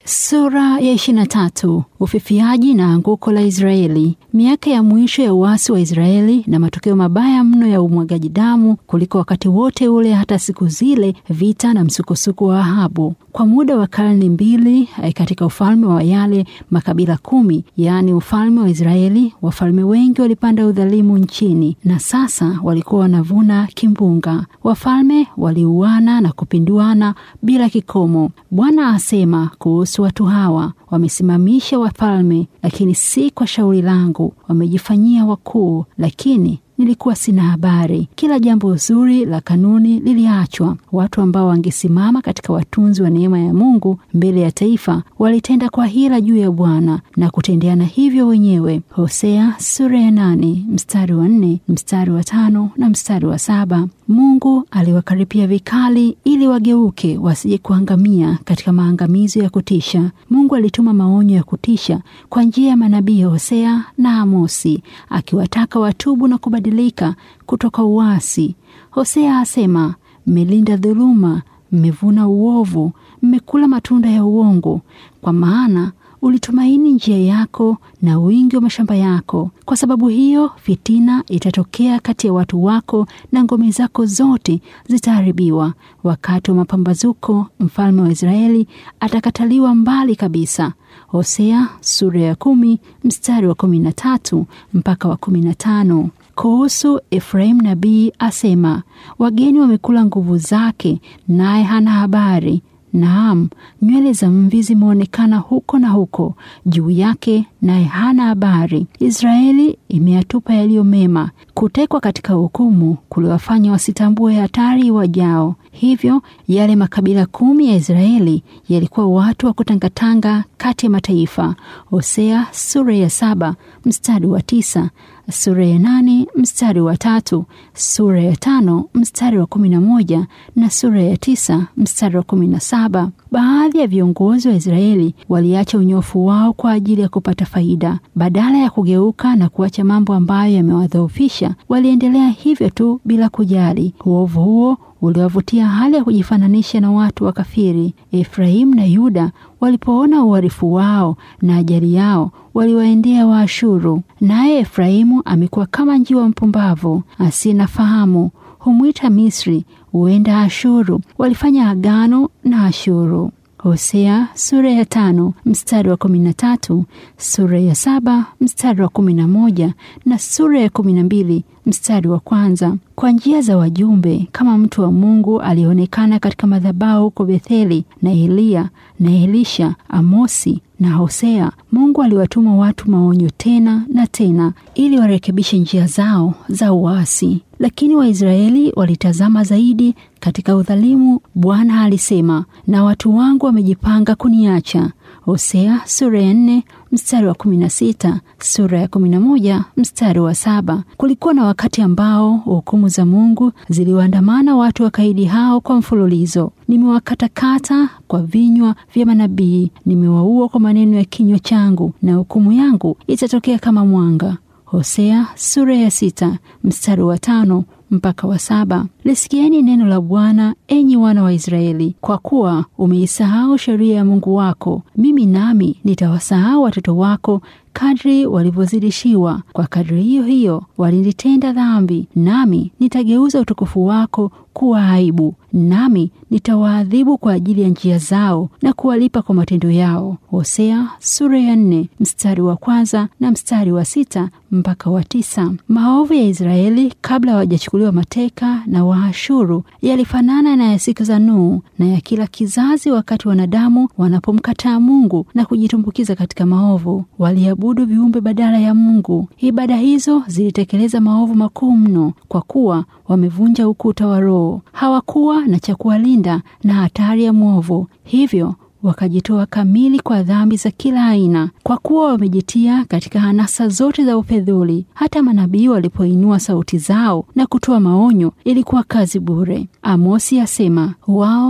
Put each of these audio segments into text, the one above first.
Sura ya 23. Ufifiaji na anguko la Israeli. Miaka ya mwisho ya uasi wa Israeli na matokeo mabaya mno ya umwagaji damu kuliko wakati wote ule, hata siku zile vita na msukosuko wa Ahabu. Kwa muda wa karne mbili katika ufalme wa yale makabila 10, yaani ufalme wa Israeli, wafalme wengi walipanda udhalimu nchini, na sasa walikuwa wanavuna kimbunga. Wafalme waliuana na kupinduana bila kikomo. Bwana asema kuhusu watu hawa, wamesimamisha wafalme, lakini si kwa shauri langu; wamejifanyia wakuu, lakini nilikuwa sina habari. Kila jambo zuri la kanuni liliachwa. Watu ambao wangesimama katika watunzi wa neema ya Mungu mbele ya taifa walitenda kwa hila juu ya Bwana na kutendeana hivyo wenyewe. Hosea sura ya 8 mstari wa 4, mstari wa 5 na mstari wa 7. Mungu aliwakaripia vikali ili wageuke wasije kuangamia katika maangamizo ya kutisha. Mungu alituma maonyo ya kutisha kwa njia ya manabii Hosea na Amosi, akiwataka watubu na kubadilika kutoka uasi. Hosea asema, mmelinda dhuluma, mmevuna uovu, mmekula matunda ya uongo, kwa maana ulitumaini njia yako na wingi wa mashamba yako. Kwa sababu hiyo fitina itatokea kati ya watu wako na ngome zako zote zitaharibiwa. Wakati wa mapambazuko mfalme wa Israeli atakataliwa mbali kabisa. Hosea sura ya 10 mstari wa 13 mpaka wa 15. Kuhusu Efraim nabii asema, wageni wamekula nguvu zake, naye hana habari. Naam, nywele za mvi zimeonekana huko na huko juu yake, naye hana habari. Israeli imeyatupa yaliyo mema. Kutekwa katika hukumu kuliwafanya wasitambue hatari wajao. Hivyo yale makabila 10 ya Israeli yalikuwa watu wa kutangatanga kati ya mataifa. Hosea sura ya 7 mstari wa 9, sura ya 8 mstari wa 3, sura ya 5 mstari wa 11 na sura ya 9 mstari wa 17. Baadhi ya viongozi wa Israeli waliacha unyofu wao kwa ajili ya kupata faida. Badala ya kugeuka na kuacha mambo ambayo yamewadhoofisha, waliendelea hivyo tu bila kujali. Uovu huo uliwavutia hali ya kujifananisha na watu wakafiri. Efraim na Yuda walipoona uharifu wao na ajali yao, waliwaendea Waashuru. Naye Efraimu amekuwa kama njiwa mpumbavu asiye na fahamu, humwita Misri, huenda Ashuru. Walifanya agano na Ashuru. Hosea sura ya 5 mstari wa 13, sura ya 7 mstari wa 11 na sura ya 12 mstari wa 1. Kwa njia za wajumbe kama mtu wa Mungu alionekana katika madhabahu huko Betheli, na Eliya na Elisha, Amosi na Hosea. Mungu aliwatuma watu maonyo tena na tena ili warekebishe njia zao za uasi. Lakini Waisraeli walitazama zaidi katika udhalimu. Bwana alisema, na watu wangu wamejipanga kuniacha. Hosea sura ya 4 mstari wa 16, sura ya 11 mstari wa 7. Kulikuwa na wakati ambao hukumu za Mungu ziliwaandamana watu wakaidi hao kwa mfululizo. Nimewakatakata kwa vinywa vya manabii, nimewaua kwa maneno ya kinywa changu, na hukumu yangu itatokea kama mwanga. Hosea sura ya 6 mstari wa 5 mpaka wa 7. Lisikieni neno la Bwana, enyi wana wa Israeli, kwa kuwa umeisahau sheria ya Mungu wako. Mimi nami nitawasahau watoto wako kadri walivyozidishiwa. Kwa kadri hiyo hiyo walinitenda dhambi, nami nitageuza utukufu wako kuwa aibu, nami nitawaadhibu kwa ajili ya njia zao na kuwalipa kwa matendo yao. Hosea sura ya 4 mstari wa 1 na mstari wa 6 mpaka wa 9. Maovu ya Israeli kabla hawajachukuliwa mateka na Waashuru yalifanana na ya siku za Nuhu na ya kila kizazi, wakati wanadamu wanapomkataa Mungu na kujitumbukiza katika maovu. Waliabudu viumbe badala ya Mungu. Ibada hizo zilitekeleza maovu makuu mno, kwa kuwa wamevunja ukuta wa roho. Hawakuwa na cha kuwalinda na hatari ya mwovu, hivyo wakajitoa kamili kwa dhambi za kila aina. Kwa kuwa wamejitia katika hanasa zote za ufedhuli, hata manabii walipoinua sauti zao na kutoa maonyo, ilikuwa kazi bure. Amosi asema, wao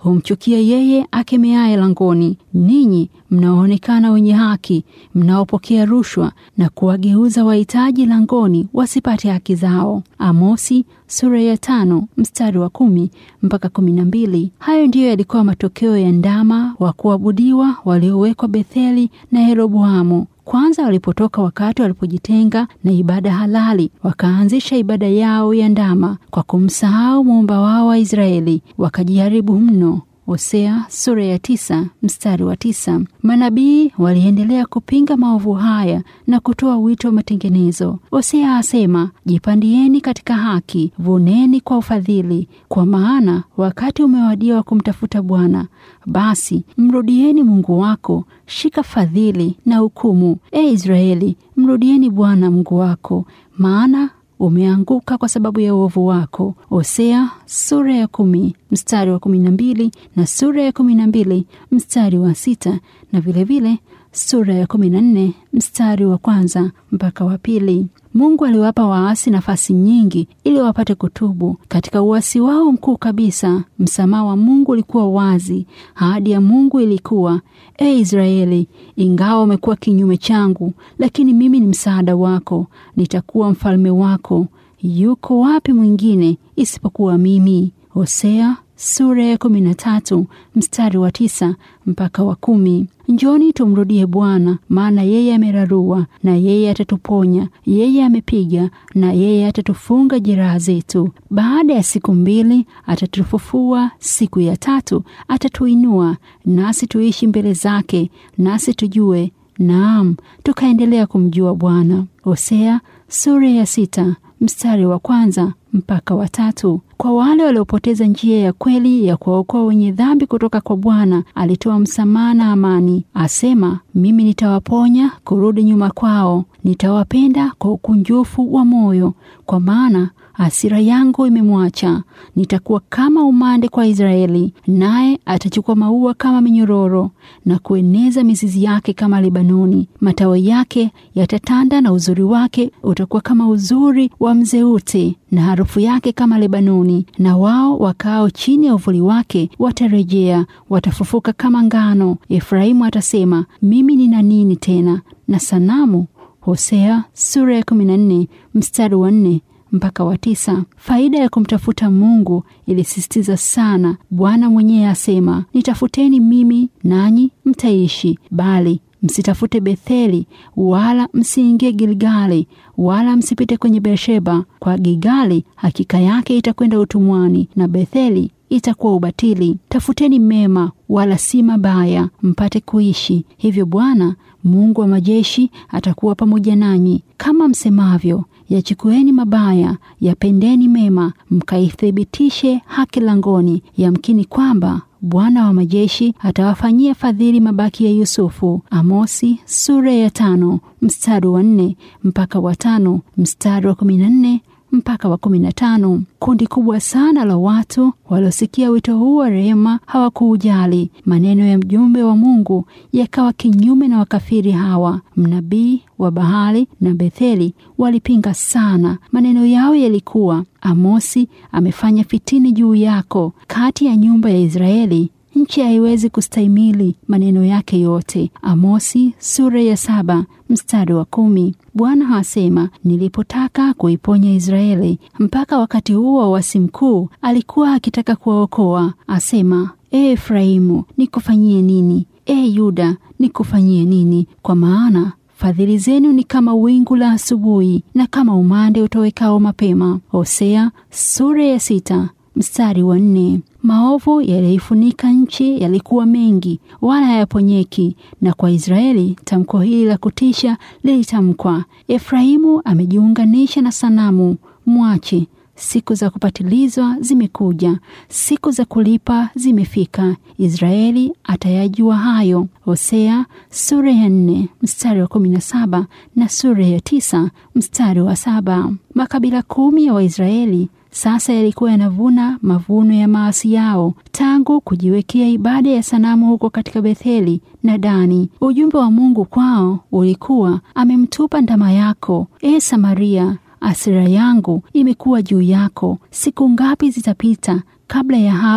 humchukia yeye akemeaye langoni. Ninyi mnaoonekana wenye haki, mnaopokea rushwa na kuwageuza wahitaji langoni wasipate haki zao. Amosi sura ya 5 mstari wa 10 mpaka 12. Hayo ndiyo yalikuwa matokeo ya ndama wa kuabudiwa waliowekwa Betheli na Yeroboamu. Kwanza walipotoka, wakati walipojitenga na ibada halali, wakaanzisha ibada yao ya ndama kwa kumsahau muumba wao wa Israeli, wakajiharibu mno. Hosea sura ya 9 mstari wa 9. Manabii waliendelea kupinga maovu haya na kutoa wito wa matengenezo. Hosea asema, jipandieni katika haki, vuneni kwa ufadhili, kwa maana wakati umewadia wa kumtafuta Bwana. Basi mrudieni Mungu wako, shika fadhili na hukumu. Israeli, mrudieni Bwana Mungu wako, maana umeanguka kwa sababu ya uovu wako. Hosea sura ya 10 mstari wa 12 na sura ya 12 mstari wa 6 na vilevile sura ya 14 mstari wa 1 mpaka wa 2. Mungu aliwapa waasi nafasi nyingi ili wapate kutubu. Katika uasi wao mkuu kabisa, msamaha wa Mungu ulikuwa wazi. Ahadi ya Mungu ilikuwa, Israeli, ingawa umekuwa kinyume changu, lakini mimi ni msaada wako, nitakuwa mfalme wako. Yuko wapi mwingine isipokuwa mimi? Hosea sura ya 13 mstari wa 9 mpaka wa 10. Njoni tumrudie Bwana, maana yeye amerarua na yeye atatuponya, yeye amepiga na yeye atatufunga jeraha zetu. Baada ya siku 2 atatufufua, siku ya 3 atatuinua, nasi tuishi mbele zake, nasi tujue, naam, tukaendelea kumjua Bwana. Hosea sura ya 6 mstari wa 1 mpaka wa 3. Kwa wale waliopoteza njia ya kweli ya kuwaokoa wenye dhambi kutoka kwa Bwana, alitoa msamaha na amani. Asema, mimi nitawaponya kurudi nyuma kwao, nitawapenda kwa ukunjufu wa moyo, kwa maana hasira yangu imemwacha. Nitakuwa kama umande kwa Israeli, naye atachukua maua kama minyororo na kueneza mizizi yake kama Lebanoni. Matawi yake yatatanda na uzuri wake utakuwa kama uzuri wa mzeute na harufu yake kama Lebanoni. Na wao wakao chini ya uvuli wake watarejea, watafufuka kama ngano. Efraimu atasema, mimi nina nini tena na sanamu? Hosea sura ya 14 mstari wa 4 mpaka wa 9. Faida ya kumtafuta Mungu ilisisitiza sana. Bwana mwenyewe asema, nitafuteni mimi nanyi mtaishi, bali msitafute Betheli, wala msiingie Gilgali, wala msipite kwenye Beersheba. Kwa Gilgali hakika yake itakwenda utumwani, na Betheli itakuwa ubatili. Tafuteni mema wala si mabaya, mpate kuishi. Hivyo Bwana Mungu wa majeshi atakuwa pamoja nanyi. Kama msemavyo, yachukueni mabaya, yapendeni mema, mkaithibitishe haki langoni. Yamkini kwamba Bwana wa majeshi atawafanyia fadhili mabaki ya Yusufu. Amosi sura ya 5 mstari wa 4 mpaka wa 5, mstari wa 14 mpaka wa 15. Kundi kubwa sana la watu waliosikia wito huu wa rehema hawakuujali. Maneno ya mjumbe wa Mungu yakawa kinyume na wakafiri hawa. Mnabii wa Baali na Betheli walipinga sana. Maneno yao yalikuwa, Amosi amefanya fitini juu yako. Kati ya nyumba ya Israeli nchi haiwezi kustahimili maneno yake yote. Amosi sura ya 7 mstari wa 10. Bwana hasema, nilipotaka kuiponya Israeli. Mpaka wakati huo wa uasi mkuu alikuwa akitaka kuwaokoa. Asema, Efraimu, nikufanyie nini? Yuda, nikufanyie nini? Kwa maana fadhili zenu ni kama wingu la asubuhi na kama umande utowekao mapema. Hosea sura ya 6 mstari wa 4. Maovu yaliyoifunika nchi yalikuwa mengi, wala hayaponyeki, na kwa Israeli tamko hili la kutisha lilitamkwa. Efraimu amejiunganisha na sanamu, mwache. Siku za kupatilizwa zimekuja, siku za kulipa zimefika. Israeli atayajua hayo. Hosea sura ya 4 mstari wa 17 na sura ya 9 mstari wa 7. Makabila 10 ya Waisraeli sasa yalikuwa yanavuna mavuno ya maasi yao tangu kujiwekea ibada ya sanamu huko katika Betheli na Dani. Ujumbe wa Mungu kwao ulikuwa, amemtupa ndama yako, Samaria, hasira yangu imekuwa juu yako. Siku ngapi zitapita kabla ya hao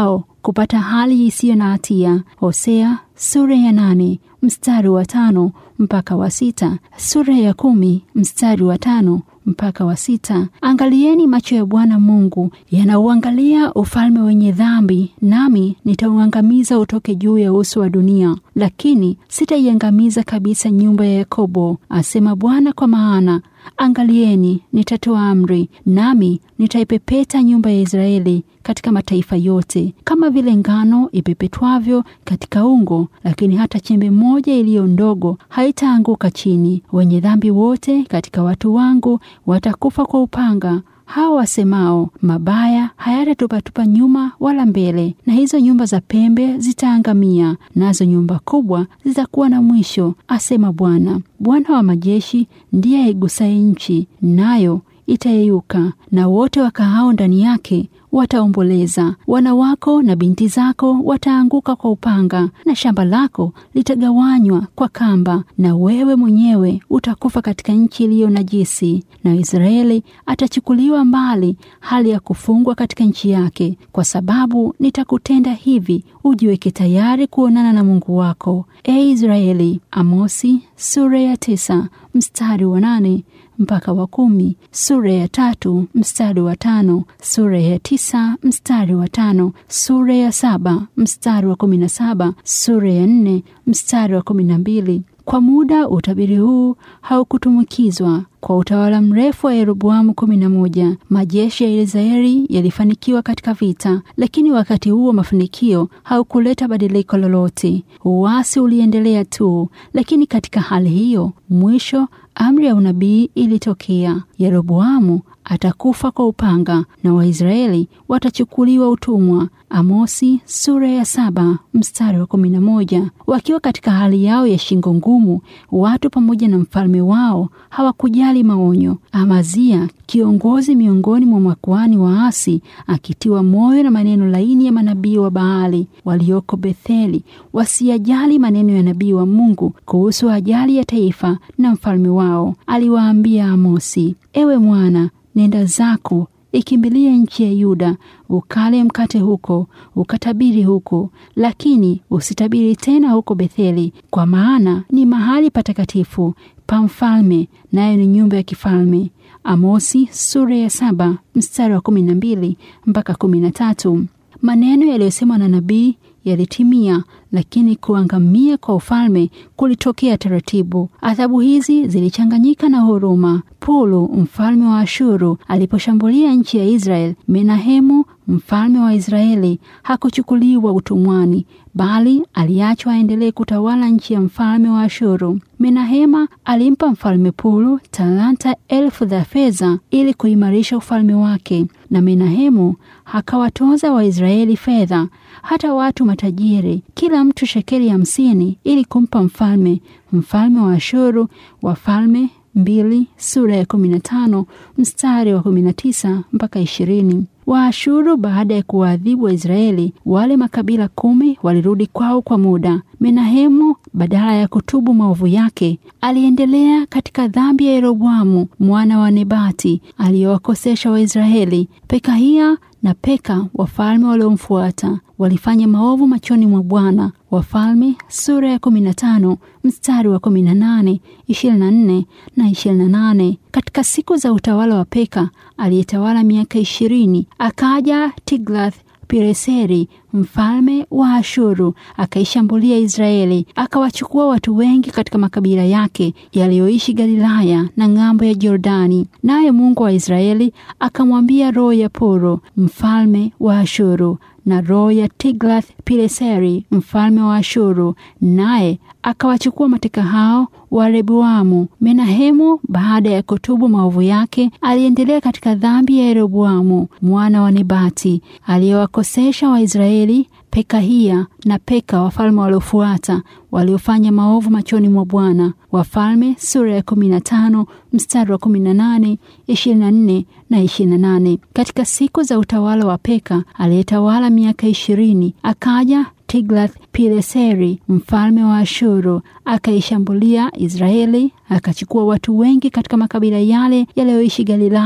kupata hali isiyo na hatia. Hosea sura ya 8 mstari wa 5 mpaka wa 6, sura ya 10 mstari wa 5 mpaka wa 6. Angalieni, macho ya Bwana Mungu yanauangalia ufalme wenye dhambi, nami nitauangamiza utoke juu ya uso wa dunia, lakini sitaiangamiza kabisa nyumba ya Yakobo, asema Bwana, kwa maana angalieni, nitatoa amri, nami nitaipepeta nyumba ya Israeli katika mataifa yote, kama vile ngano ipepetwavyo katika ungo, lakini hata chembe moja iliyo ndogo haitaanguka chini. Wenye dhambi wote katika watu wangu watakufa kwa upanga. Hao wasemao mabaya hayatatupatupa nyuma wala mbele, na hizo nyumba za pembe zitaangamia, nazo nyumba kubwa zitakuwa na mwisho, asema Bwana. Bwana wa majeshi ndiye aigusaye nchi, nayo itayeyuka, na wote wakaao ndani yake wataomboleza. Wana wako na binti zako wataanguka kwa upanga, na shamba lako litagawanywa kwa kamba, na wewe mwenyewe utakufa katika nchi iliyo najisi. Na Israeli atachukuliwa mbali hali ya kufungwa katika nchi yake, kwa sababu nitakutenda hivi, ujiweke tayari kuonana na Mungu wako, e Israeli. Amosi sura ya 9 mstari wa 8 mpaka wa 10, sura ya 3 mstari wa 5, sura ya 9 mstari wa 5, sura ya 7 mstari wa 17, sura ya 4 mstari wa 12. Kwa muda utabiri huu haukutumikizwa. Kwa utawala mrefu wa Yeroboamu 11, majeshi ya Israeli yalifanikiwa katika vita, lakini wakati huo mafanikio haukuleta badiliko lolote. Uasi uliendelea tu, lakini katika hali hiyo, mwisho amri ya unabii ilitokea. Yeroboamu atakufa kwa upanga na Waisraeli watachukuliwa utumwa. Amosi sura ya 7 mstari wa 11. Wakiwa katika hali yao ya shingo ngumu, watu pamoja na mfalme wao hawakujali maonyo. Amazia, kiongozi miongoni mwa makuhani waasi, akitiwa moyo na maneno laini ya manabii wa Baali walioko Betheli, wasiyajali maneno ya nabii wa Mungu kuhusu ajali ya taifa na mfalme wao, aliwaambia Amosi, ewe mwana, nenda zako, ikimbilie nchi ya Yuda, ukale mkate huko, ukatabiri huko, lakini usitabiri tena huko Betheli, kwa maana ni mahali patakatifu pa mfalme, nayo ni nyumba ya kifalme. Amosi sura ya 7 mstari wa 12 mpaka 13. Maneno yaliyosemwa na nabii yalitimia, lakini kuangamia kwa ufalme kulitokea taratibu. Adhabu hizi zilichanganyika na huruma. Pulu mfalme wa Ashuru aliposhambulia nchi ya Israeli, Menahemu mfalme wa Israeli hakuchukuliwa utumwani, bali aliachwa aendelee kutawala nchi ya mfalme wa Ashuru. Menahema alimpa mfalme Pulu talanta 1000 za fedha ili kuimarisha ufalme wake, na Menahemu akawatoza Waisraeli fedha, hata watu matajiri, kila mtu shekeli 50 ili kumpa mfalme wa Ashuru. Wafalme 2 sura ya 15 mstari wa 19 mpaka 20. Waashuru baada ya kuwaadhibu Waisraeli, wale makabila 10 walirudi kwao kwa muda. Menahemu badala ya kutubu maovu yake, aliendelea katika dhambi ya Yeroboamu mwana wa Nebati aliyowakosesha Waisraeli. Pekahia na Peka wafalme waliomfuata walifanya maovu machoni mwa Bwana. Wafalme sura ya 15 mstari wa 18, 24 na 28. Katika siku za utawala wa Peka aliyetawala miaka 20, akaja Tiglath-Pileseri mfalme wa Ashuru akaishambulia Israeli, akawachukua watu wengi katika makabila yake yaliyoishi Galilaya na ng'ambo ya Jordani. Naye Mungu wa Israeli akamwambia roho ya Puro mfalme wa Ashuru na roho ya Tiglath-Pileseri mfalme wa Ashuru, naye akawachukua mateka hao wa Rehoboamu. Menahemu baada ya kutubu maovu yake aliendelea katika dhambi ya Yeroboamu mwana wa Nebati aliyewakosesha Waisraeli. Pekahia na Peka wafalme waliofuata waliofanya maovu machoni mwa Bwana. Wafalme sura ya 15 mstari wa 18, 24 na 28. Katika siku za utawala wa Peka aliyetawala miaka 20, akaja Tiglath-Pileseri mfalme wa Ashuru akaishambulia Israeli, akachukua watu wengi katika makabila yale yaliyoishi Galilaya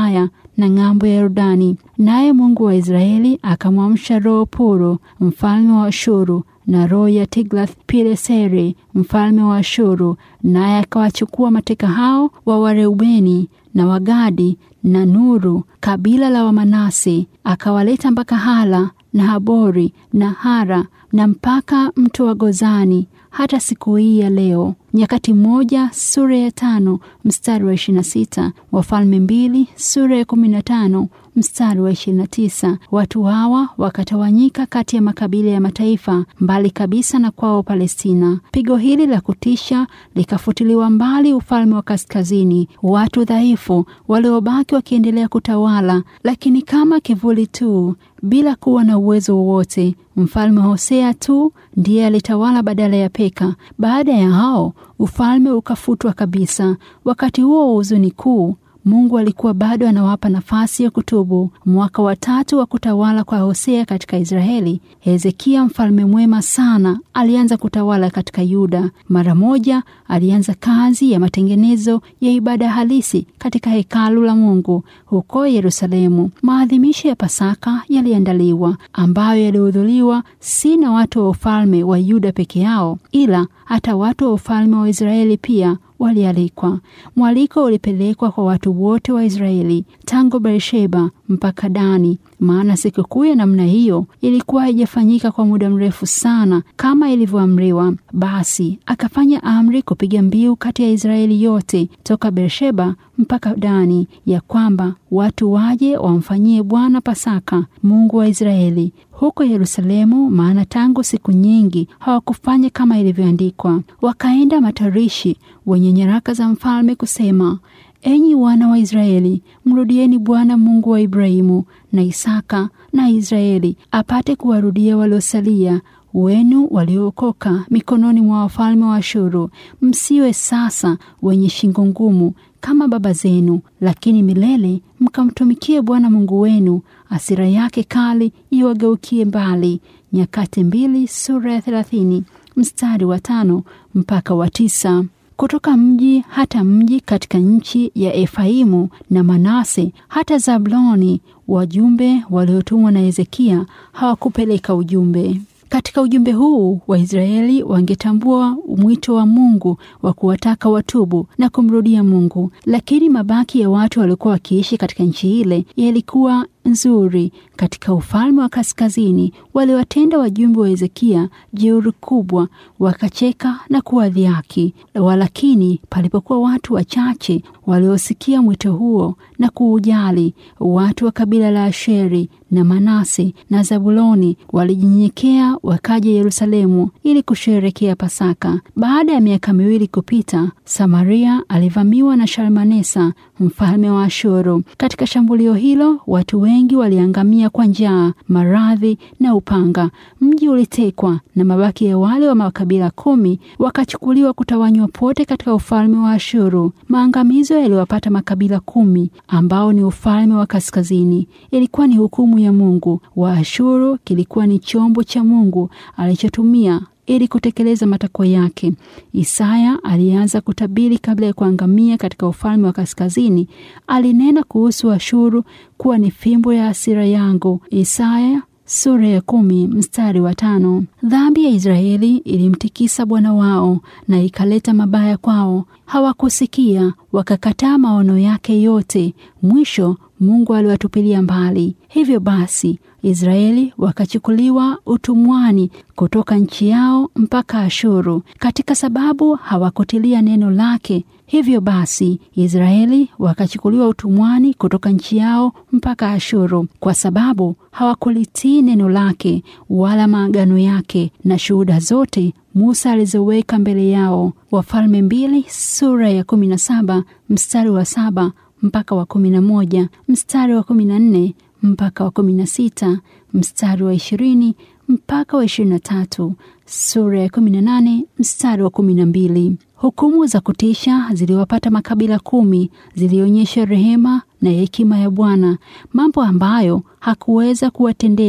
na ng'ambo ya Yordani. Naye Mungu wa Israeli akamwamsha roho Puro mfalme wa Ashuru na roho ya Tiglath-Pileseri mfalme wa Ashuru, naye akawachukua mateka hao wa Wareubeni na Wagadi na Nuru kabila la Wamanase, akawaleta mpaka Hala na Habori na Hara na mpaka mto wa Gozani hata siku hii ya leo. Nyakati moja sura ya 5 mstari wa 26, Wafalme 2 sura ya 15 mstari wa 29. Watu hawa wakatawanyika kati ya makabila ya mataifa mbali kabisa na kwao Palestina. Pigo hili la kutisha likafutiliwa mbali ufalme wa kaskazini, watu dhaifu waliobaki wakiendelea kutawala, lakini kama kivuli tu, bila kuwa na uwezo wowote. Mfalme Hosea tu ndiye alitawala badala ya Peka. Baada ya hao ufalme ukafutwa kabisa. Wakati huo wa huzuni kuu, Mungu alikuwa bado anawapa nafasi ya kutubu. Mwaka wa 3 wa kutawala kwa Hosea katika Israeli, Hezekia mfalme mwema sana alianza kutawala katika Yuda. Mara moja alianza kazi ya matengenezo ya ibada halisi katika hekalu la Mungu huko Yerusalemu. Maadhimisho ya Pasaka yaliandaliwa, ambayo yalihudhuriwa si na watu wa ufalme wa Yuda peke yao, ila hata watu wa ufalme wa Israeli pia walialikwa. Mwaliko ulipelekwa kwa watu wote wa Israeli tangu Beersheba mpaka Dani, maana sikukuu ya namna hiyo ilikuwa haijafanyika kwa muda mrefu sana kama ilivyoamriwa. Basi akafanya amri kupiga mbiu kati ya Israeli yote toka Beersheba mpaka Dani, ya kwamba watu waje wamfanyie Bwana Pasaka, Mungu wa Israeli huko Yerusalemu, maana tangu siku nyingi hawakufanya kama ilivyoandikwa. Wakaenda matarishi wenye nyaraka za mfalme kusema, enyi wana wa Israeli, mrudieni Bwana Mungu wa Ibrahimu na Isaka na Israeli, apate kuwarudia waliosalia wenu waliookoka mikononi mwa wafalme wa Ashuru. Msiwe sasa wenye shingo ngumu kama baba zenu, lakini milele mkamtumikie Bwana Mungu wenu, hasira yake kali iwageukie mbali. Nyakati 2 sura ya 30 mstari wa 5 mpaka wa 9. Kutoka mji hata mji katika nchi ya Efraimu na Manase hata Zabuloni, wajumbe waliotumwa na Hezekia hawakupeleka ujumbe. Katika ujumbe huu Waisraeli wangetambua mwito wa Mungu wa kuwataka watubu na kumrudia Mungu, lakini mabaki ya watu waliokuwa wakiishi katika nchi ile yalikuwa nzuri. Katika ufalme wa kaskazini waliwatenda wajumbe wa Hezekia jeuri kubwa, wakacheka na kuwadhihaki. Walakini palipokuwa watu wachache waliosikia mwito huo na kuujali, watu wa kabila la Asheri na Manase na Zabuloni walijinyenyekea, wakaja Yerusalemu ili kusherehekea Pasaka. Baada ya miaka 2 kupita, Samaria alivamiwa na Shalmanesa mfalme wa Ashuru. Katika shambulio hilo watu wengi waliangamia kwa njaa, maradhi na upanga. Mji ulitekwa na mabaki ya wale wa makabila 10 wakachukuliwa kutawanywa pote katika ufalme wa Ashuru. Maangamizo yaliwapata makabila 10 ambao ni ufalme wa kaskazini. Ilikuwa ni hukumu ya Mungu. Wa Ashuru kilikuwa ni chombo cha Mungu alichotumia ili kutekeleza matakwa yake. Isaya alianza kutabiri kabla ya kuangamia katika ufalme wa kaskazini. Alinena kuhusu Ashuru kuwa ni fimbo ya hasira yangu. Isaya sura ya 10 mstari wa 5. Dhambi ya Israeli ilimtikisa Bwana wao na ikaleta mabaya kwao. Hawakusikia, wakakataa maono yake yote. Mwisho Mungu aliwatupilia mbali. Hivyo basi Israeli wakachukuliwa utumwani kutoka nchi yao mpaka Ashuru, katika sababu hawakutilia neno lake. Hivyo basi Israeli wakachukuliwa utumwani kutoka nchi yao mpaka Ashuru, kwa sababu hawakulitii neno lake wala maagano yake na shuhuda zote Musa alizoweka mbele yao. Wafalme 2 sura ya 17 mstari wa 7 mpaka wa 11, mstari wa 14 mpaka wa 16, mstari wa 20 mpaka wa 23, sura ya 18 mstari wa 12. Hukumu za kutisha ziliwapata makabila 10, zilionyesha rehema na hekima ya Bwana, mambo ambayo hakuweza kuwatendea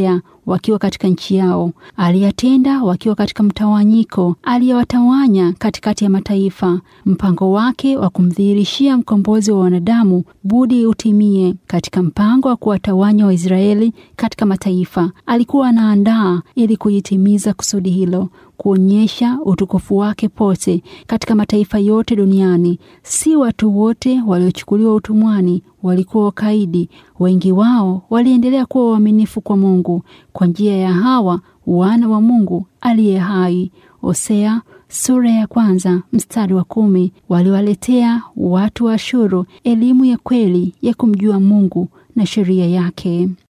wakiwa katika nchi yao. Aliyatenda wakiwa katika mtawanyiko. Aliyewatawanya katikati ya mataifa. Mpango wake wa kumdhihirishia mkombozi wa wanadamu budi utimie. Katika mpango wa kuwatawanya Waisraeli katika mataifa, alikuwa anaandaa ili kujitimiza kusudi hilo, kuonyesha utukufu wake pote katika mataifa yote duniani. Si watu wote waliochukuliwa utumwani walikuwa wakaidi. Wengi wao waliendelea kuwa waaminifu kwa Mungu kwa njia ya hawa wana wa Mungu aliye hai. Hosea sura ya 1 mstari wa 10. Waliwaletea watu wa Ashuru elimu ya kweli ya kumjua Mungu na sheria yake.